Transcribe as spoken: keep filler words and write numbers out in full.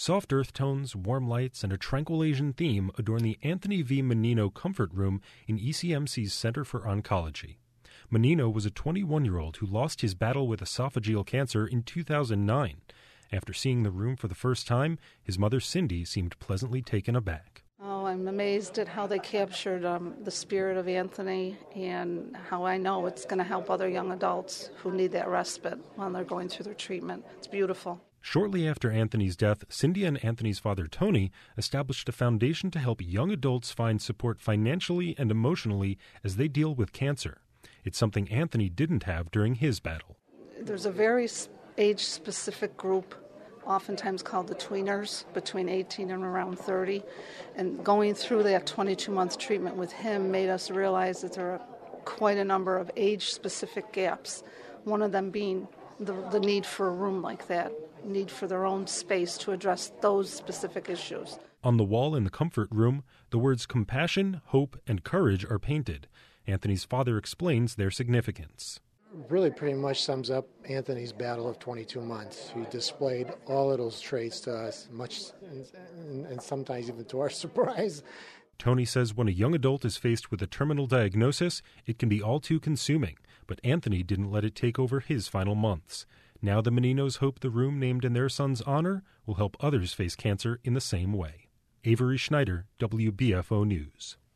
Soft earth tones, warm lights, and a tranquil Asian theme adorn the Anthony V. Menino Comfort Room in E C M C's Center for Oncology. Menino was a twenty-one-year-old who lost his battle with esophageal cancer in two thousand nine. After seeing the room for the first time, his mother Cindy seemed pleasantly taken aback. Oh, I'm amazed at how they captured um, the spirit of Anthony and how I know it's going to help other young adults who need that respite while they're going through their treatment. It's beautiful. Shortly after Anthony's death, Cindy and Anthony's father, Tony, established a foundation to help young adults find support financially and emotionally as they deal with cancer. It's something Anthony didn't have during his battle. There's a very age-specific group, oftentimes called the tweeners, between eighteen and around thirty. And going through that twenty-two-month treatment with him made us realize that there are quite a number of age-specific gaps, one of them being the, the need for a room like that. Need for their own space to address those specific issues. On the wall in the comfort room, the words compassion, hope, and courage are painted. Anthony's father explains their significance. Really pretty much sums up Anthony's battle of twenty-two months. He displayed all of those traits to us, much and, and sometimes even to our surprise. Tony says when a young adult is faced with a terminal diagnosis, it can be all too consuming, but Anthony didn't let it take over his final months. Now the Meninos hope the room named in their son's honor will help others face cancer in the same way. Avery Schneider, W B F O News.